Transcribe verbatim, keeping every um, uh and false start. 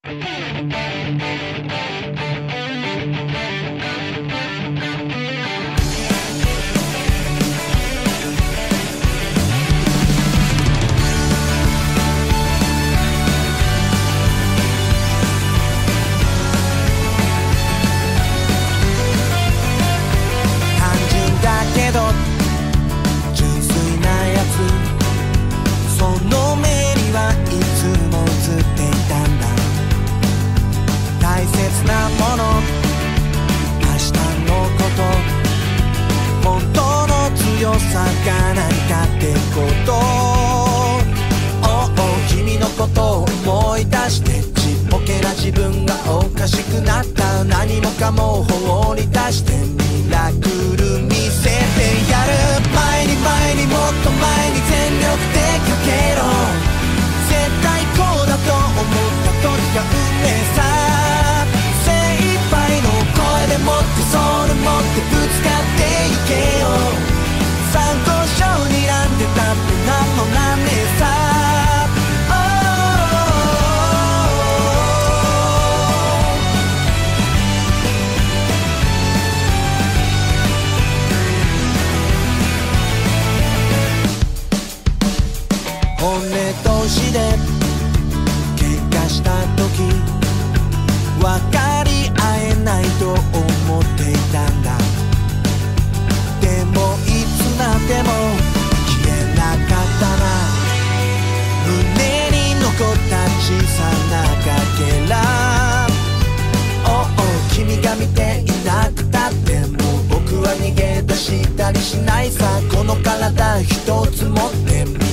さが何かってことを、oh, oh, 君のことを思い出してちっぽけな自分がおかしくなった。何もかも放り出してミラクル見せてやる。前に前にもっと前に全力でかけろ。絶対こうだと思った時が運命さ。精一杯の声でもってソウル持ってぶつかっていけよ。参考書になんでたってなんもなんねえさ、本音同士で喧嘩した時分かり合えないと思っていたんだ。でもいつなっても消えなかったな。胸に残った小さなかけら、おお君が見ていなくたっても僕は逃げ出したりしないさ。この体一つ持ってみ